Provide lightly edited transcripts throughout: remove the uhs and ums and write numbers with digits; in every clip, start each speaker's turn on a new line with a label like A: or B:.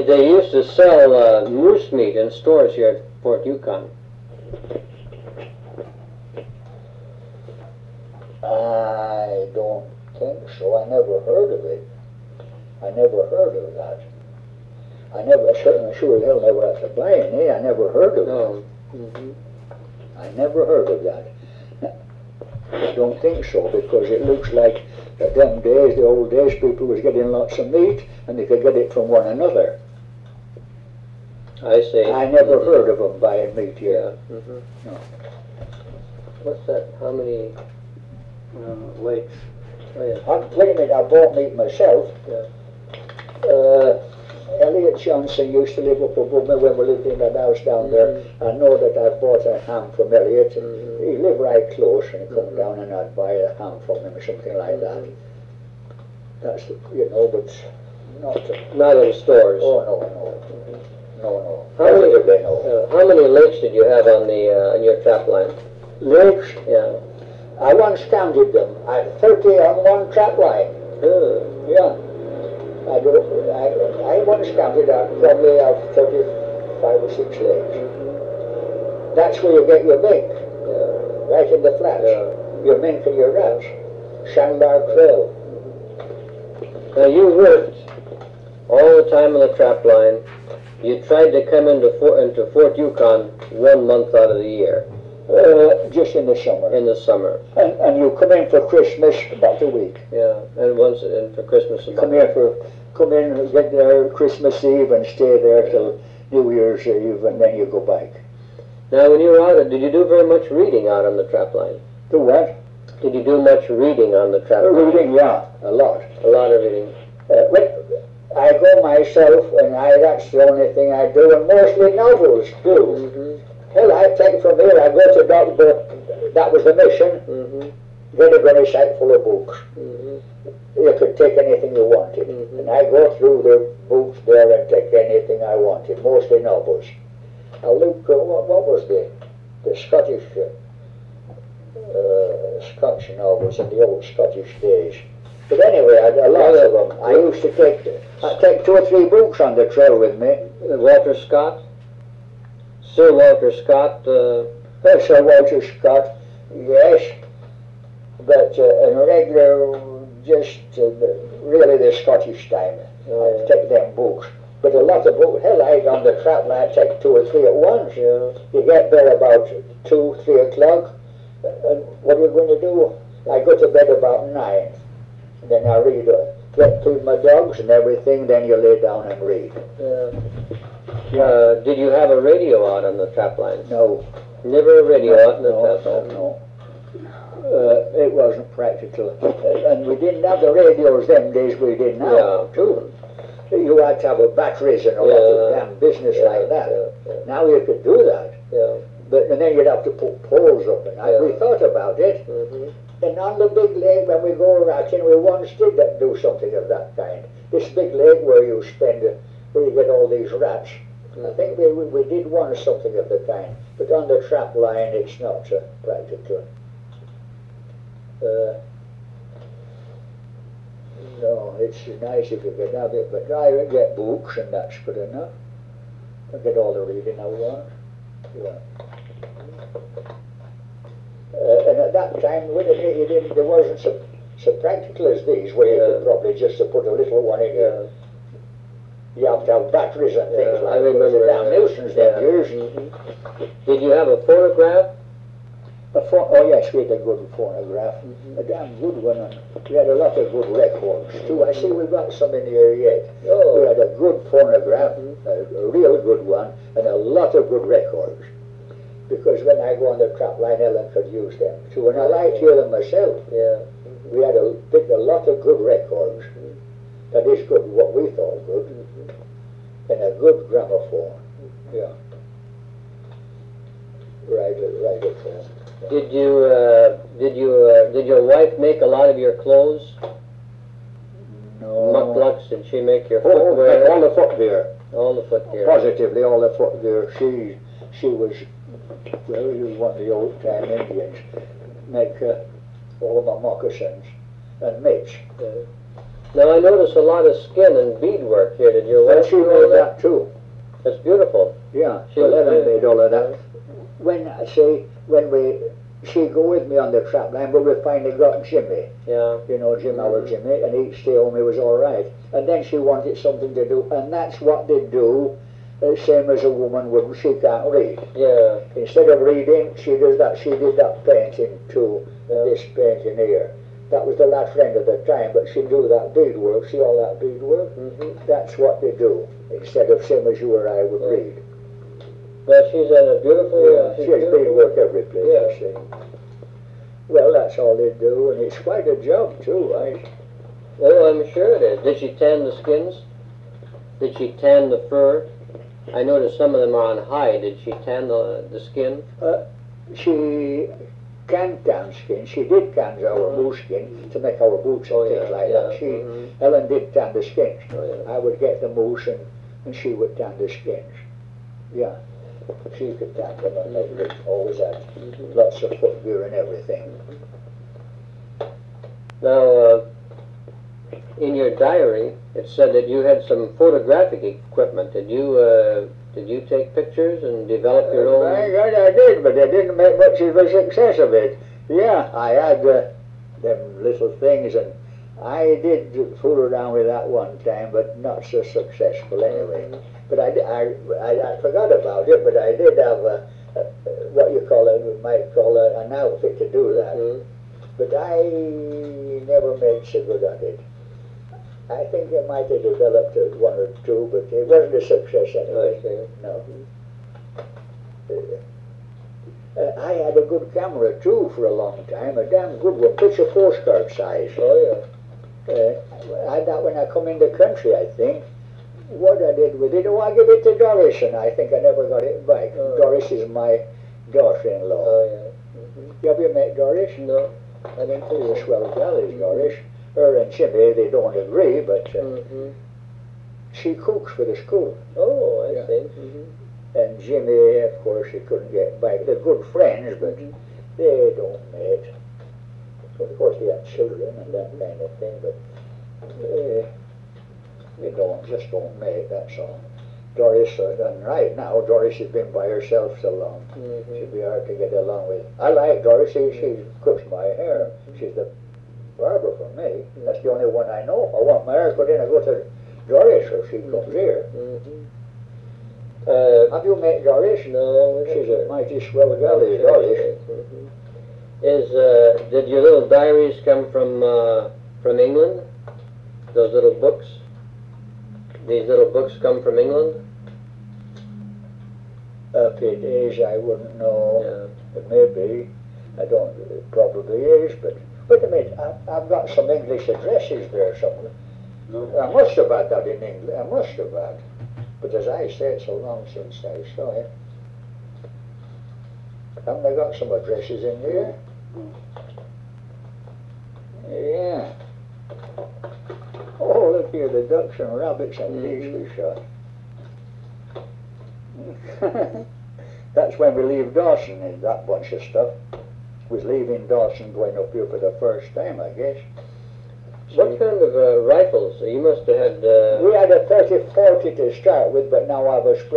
A: They used to sell moose meat in stores here at Fort Yukon.
B: I don't think so. I never heard of it. I never heard of that. I never, certainly sure hell never had to buy any. I never heard of
A: No.
B: it.
A: Mm-hmm.
B: I never heard of that. I don't think so, because it looks like that them days, the old days, people was getting lots of meat and they could get it from one another.
A: I see.
B: I never heard of them buying meat here.
A: Yeah. Mm-hmm.
B: No.
A: What's that? How many lakes? Oh, yeah.
B: Wait a minute, I bought meat myself.
A: Yeah.
B: Elliot Johnson used to live up above me when we lived in that house down there. I know that I bought a ham from Elliot. He lived right close, and he'd come down and I'd buy a ham from him or something like that. That's, you know, but
A: Not in stores.
B: Oh, no. No.
A: How many lakes did you have on the on your trap line?
B: Lakes?
A: Yeah.
B: I once counted them. I had 30 on one trap line. Yeah. I once counted out probably have 35 or 6 lakes. That's where you get your mink.
A: Yeah.
B: Right in the flats.
A: Yeah.
B: Your mink and your rats. Sandbar Trail.
A: Now you worked all the time on the trap line. You tried to come into Fort Yukon 1 month out of the year.
B: Just in the summer.
A: In the summer.
B: And you come in for Christmas about a week.
A: Yeah, and once and for Christmas.
B: Come in, get there Christmas Eve and stay there till New Year's Eve, and then you go back.
A: Now, when you were out, did you do very much reading out on the trap line?
B: Do what?
A: Did you do much reading on the trap line?
B: Reading, yeah, a lot.
A: A lot of reading.
B: I go myself, and that's the only thing I do, and mostly novels too. Hell, I take from here, I go to Dogburg, that was the mission, get a gunny sack full of books. You could take anything you wanted. And I go through the books there and take anything I wanted, mostly novels. Now look, what was the Scottish Scotch novels in the old Scottish days. But anyway, I had a lot of them. I used to take 2 or 3 books on the trail with me.
A: Walter Scott? Sir Walter Scott?
B: Sir Walter Scott, yes. But in regular, just really the Scottish time, I'd take them books. But a lot of books, hell, I'd on the trap line, I'd take 2 or 3 at once.
A: Yeah.
B: You get there about 2, 3 o'clock, and what are you going to do? I go to bed about 9. Then I read, feed my dogs and everything, then you lay down and read.
A: Did you have a radio out on the trap line?
B: No.
A: Never a radio out on the trap line?
B: No. It wasn't practical. And we didn't have the radios them days we did now.
A: Yeah, true.
B: You had to have a batteries and a lot of damn business like that. Now you could do that. And then you'd have to put poles up, and we thought about it. And on the big lake, when we go ratting, we once did do something of that kind. This big lake where you get all these rats. I think we did want something of the kind. But on the trap line, it's not practical. No, it's nice if you can have it, but I get books, and that's good enough. I get all the reading I want. And at that time, there wasn't so practical as these, where you could probably just put a little one in your. You have to have batteries and things like that. I remember damn nuisance them years.
A: Did you have a phonograph?
B: Oh yes, we had a good phonograph, a damn good one. And we had a lot of good records too. I see we've got some in here yet. We had a good phonograph, a real good one, and a lot of good records. Because when I go on the trap line, Ellen could use them too, and I liked hear them myself. We had a lot of good records. That is good, what we thought good, and a good gramophone. Right.
A: Did your wife make a lot of your clothes?
B: No.
A: Mucklucks, did she make your footwear?
B: All the footgear.
A: All the footgear.
B: Positively, all the footgear. She was, well, she was one of the old time Indians. Make all my moccasins and mitts.
A: Now I notice a lot of skin and beadwork here. Did your
B: Well,
A: wife
B: she
A: do all
B: made that too.
A: That's beautiful.
B: Yeah,
A: She
B: well,
A: was
B: Ellen
A: very-
B: made all of that. When I say, she'd go with me on the trap line, but we finally got Jimmy.
A: Yeah.
B: You know, our Jimmy, and he'd stay home, he was all right. And then she wanted something to do, and that's what they do, same as a woman would, she can't read.
A: Yeah.
B: Instead of reading, she does that, she did that painting too, this painting here. That was the last friend at the time, but she do that beadwork, see all that beadwork? That's what they do, instead of same as you or I would read.
A: Well, she's a beautiful.
B: Yeah, she has beadwork every place,
A: Yeah.
B: you see. Well, that's all they do, and it's quite a job too,
A: Oh, I'm sure it is. Did she tan the skins? Did she tan the fur? I noticed some of them are on hide. Did she tan the skin?
B: She can tan skin. She did tan our moose skin to make our boots and things like that. Ellen did tan the skins. I would get the moose and she would tan the skins. Yeah, she could tan them and they always had lots of footgear and everything.
A: Now, in your diary, it said that you had some photographic equipment. Did you take pictures and develop your own?
B: My God, I did, but I didn't make much of a success of it. Yeah, I had them little things, and I did fool around with that one time, but not so successful anyway. But I forgot about it, but I did have what you might call an outfit to do that. But I never made so good at it. I think I might have developed one or two, but it wasn't a success anyway. No. I had a good camera too for a long time, a damn good one, picture postcard size.
A: Oh
B: I had that when I come in the country, I think. What I did with it, I gave it to Doris, and I think I never got it back. Doris is my daughter-in-law.
A: Oh
B: Have you met Doris?
A: yeah. No, I don't think
B: She's a
A: so.
B: swell gal, is Doris. Her and Jimmy, they don't agree, but she cooks for the school.
A: Oh, I
B: Yeah.
A: see.
B: And Jimmy, of course, he couldn't get back. They're good friends, but they don't mate. Of course, they have children and that kind of thing, but they just don't mate, that's all. Doris, and right now, Doris has been by herself so long. She'd be hard to get along with. I like Doris, she cooks my hair. She's the barber for me. That's the only one I know. I want my hair cut in, I go to Doris, or she comes here. Have you met Doris?
A: No,
B: She's a mighty swell gal, is Doris.
A: Did your little diaries come from England? Those little books? These little books come from England?
B: If it is, I wouldn't know.
A: Yeah.
B: It may be. I don't. It probably is, but wait a minute. I've got some English addresses there somewhere.
C: No.
B: I must have had that in England. I must have had. But as I say, it's so long since I saw it. Haven't I got some addresses in here? Yeah. Oh, look here, the ducks and rabbits and geese we shot. That's when we leave Dawson and that bunch of stuff. Was leaving Dawson going up here for the first time, I guess.
A: What kind of rifles? You must have had...
B: We had a 30-40 to start with, but now I have a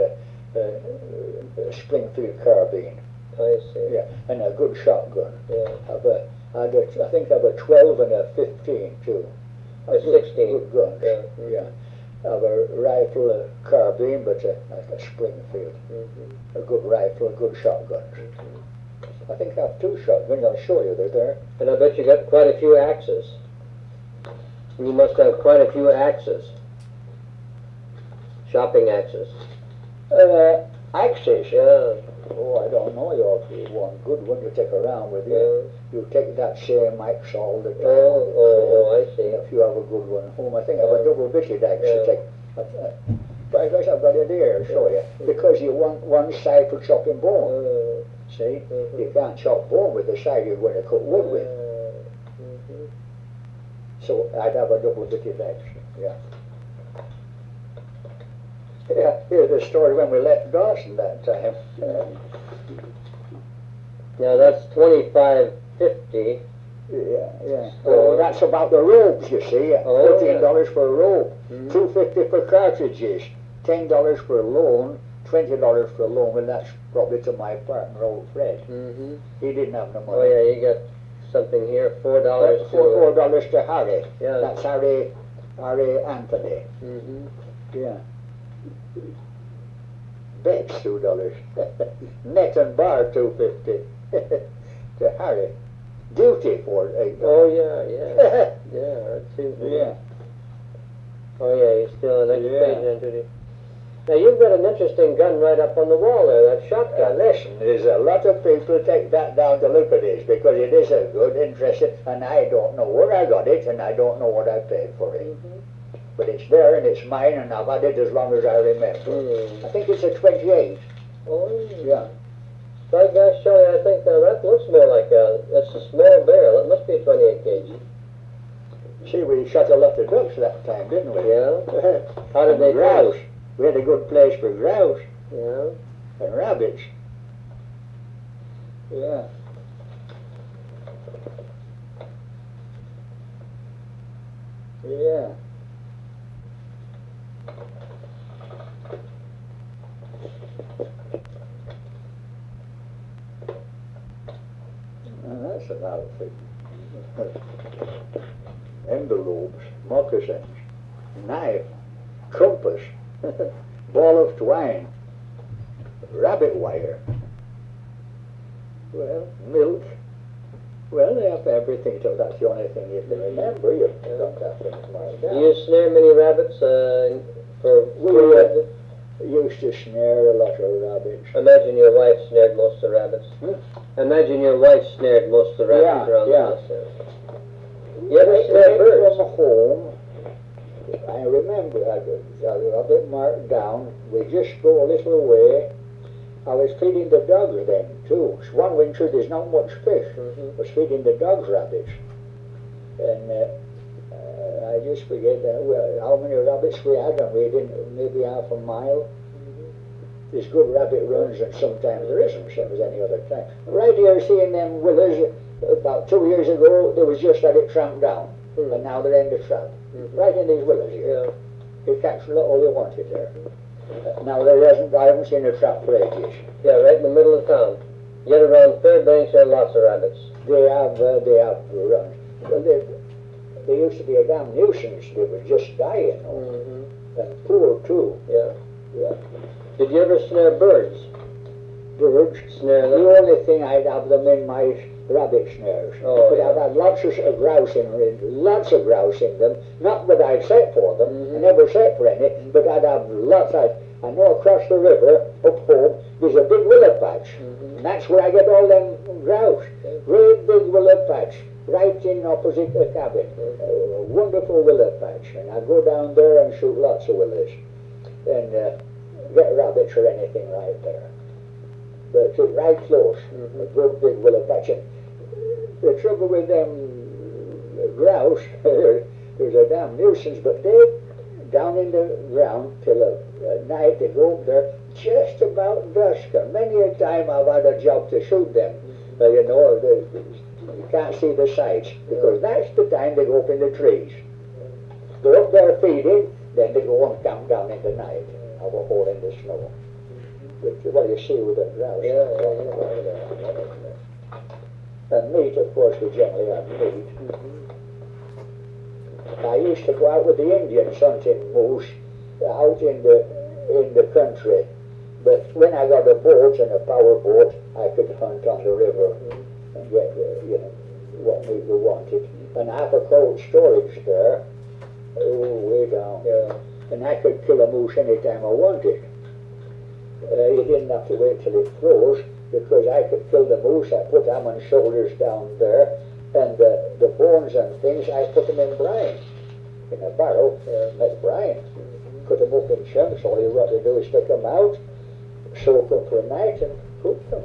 B: Springfield carbine.
A: I see.
B: Yeah, and a good shotgun.
A: Yeah.
B: I think I have a 12 and a 15 too.
A: A 16.
B: Good guns.
A: Yeah.
B: Yeah. I have a rifle, a carbine, but a Springfield. A good rifle, a good shotgun. I think I have two shotguns. I'll show you. They're there.
A: And I bet you got quite a few axes. You must have quite a few axes. Shopping axes.
B: Axes.
A: Yeah.
B: Oh, I don't know. You ought to one good one to take around with you. You take that same axe all the time.
A: Oh, I see.
B: If you have a good one home, I think I have a double-bitted axe to take. But I guess I've got it here. I'll show you. Because you want one side for chopping bone. See? You can't chop bone with the side you're going to cut wood with. So I'd have a double-bitted axe. Yeah. Yeah, here's the story when we left Dawson that time.
A: Now that's 2550
B: Yeah. Oh, that's about the robes, you see. $14 for a robe, $2.50 for cartridges, $10 for a loan, $20 for a loan, and that's probably to my partner, old Fred. He didn't have no money.
A: Oh yeah, you got something here, $4
B: $4 to Harry.
A: Yeah.
B: That's Harry Anthony. Yeah. Bex $2. Net and bar $2.50 to Harry. Duty for $8.
A: Oh yeah. Yeah, that's it.
B: Yeah.
A: Oh yeah, he's still an extra page on duty. Now you've got an interesting gun right up on the wall there, that shotgun.
B: Listen, there's a lot of people take that down to look at this because it is a good, interesting, and I don't know where I got it and I don't know what I paid for it. But it's there and it's mine and I've had it as long as I remember. I think it's a 28.
A: Oh
B: yeah.
A: By gosh, Charlie, I think that looks more like that's a small barrel. It must be a 28 gauge.
B: See, we shot a lot of ducks that time, didn't we?
A: Yeah. How did they
B: grouse? We had a good place for grouse.
A: Yeah.
B: And rabbits. Yeah. Yeah. Well, that's about it. Envelopes, moccasins, knife, compass, ball of twine, rabbit wire, well, milk. Well, they have everything, so that's the only thing you can remember. You've got that thing marked down.
A: Do you snare many rabbits for food?
B: Used to snare a lot of rabbits.
A: Imagine your wife snared most of the rabbits. Imagine your wife snared most of the rabbits around the house. You ever snare birds?
B: From home, I remember I got it marked down. We just go a little way. I was feeding the dogs then too. One winter there's not much fish. I was feeding the dogs rabbits, and I just forget how many rabbits we had, and we didn't maybe half a mile. There's good rabbit runs, and sometimes there isn't, same as any other time. Right here, seeing them willows, about 2 years ago, they was just had it tramped down, and now they're in the trap. Right in these willows here. You catch all you wanted there. Now I haven't seen a trap for ages.
A: Yeah, right in the middle of town. Yet around Fairbanks there are lots of rabbits.
B: They have runs. Well, they used to be a damn nuisance. They were just dying. And poor too.
A: Yeah.
B: Yeah.
A: Did you ever snare birds?
B: Birds?
A: Snare them?
B: The only thing I'd have them in my rabbit snares.
A: Oh,
B: but I've had lots of grouse in them. Not that I'd set for them. I never set for any, but I'd have lots. I know across the river, up home, there's a big willow patch. And that's where I get all them grouse. Great big willow patch, right in opposite the cabin. A wonderful willow patch. And I go down there and shoot lots of willows. And get rabbits or anything right there. But it's right close. A good big willow patch. And the trouble with them grouse, there's a damn nuisance, but they down in the ground till at night. They go up there just about dusk, and many a time I've had a job to shoot them. You know, you can't see the sights, because that's the time they go up in the trees. They're up there feeding, then they go and camp down in the night, have a hole in the snow. But what do you see with the grouse? And meat, of course, we generally have meat. I used to go out with the Indians hunting moose out in the country. But when I got a boat and a power boat, I could hunt on the river and get what meat we wanted. And I have a cold storage there, way down. And I could kill a moose any time I wanted. You didn't have to wait till it froze, because I could kill the moose. I put them on shoulders down there, and the bones and things, I put them in brine, in a barrel, make brine. Cut them up in chunks. All you got to do is take them out, soak them for a night, and cook them.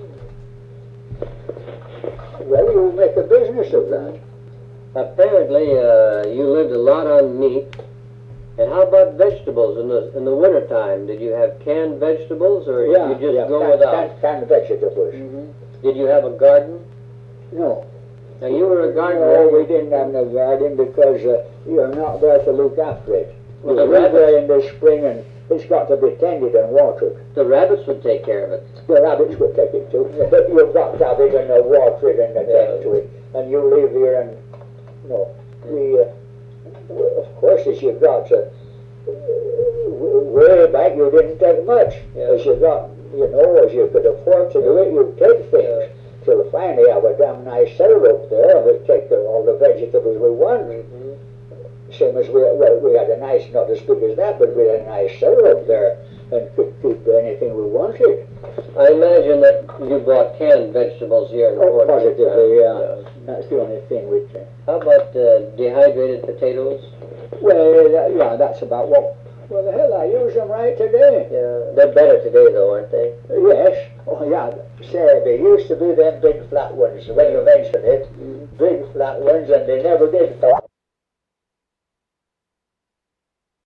B: Well, you make a business of that.
A: Apparently, you lived a lot on meat. And how about vegetables in the wintertime? Did you have canned vegetables, or did you just go without?
B: Canned vegetables.
A: Did you have a garden?
B: No.
A: Now you were a gardener.
B: No, we didn't have no garden because you're not there to look after it.
A: Well,
B: You
A: the
B: live there in
A: rabbits,
B: the spring and it's got to be tended and watered.
A: the rabbits would take care of it.
B: The rabbits would take it too, but you've got to have it and water it and attend to it. And you live here and, no, of course, as you got way back, you didn't take much.
A: Yeah.
B: As you got, as you could afford to do it, you'd take things. Till finally have a damn nice cellar up there, and we take all the vegetables we want. Same as we had a nice, not as big as that, but we had a nice cellar up there, and could keep anything we wanted.
A: I imagine that you bought canned vegetables here in Fort Wayne.
B: Positively, yeah. That's the only thing we can.
A: How about dehydrated potatoes?
B: Well, yeah, that's about what. Well, the hell, I use them right today.
A: Yeah, they're better today though, aren't they?
B: Yes. Oh, yeah. Say, they used to be them big flat ones, when you mentioned it. Big flat ones, and they never did thaw.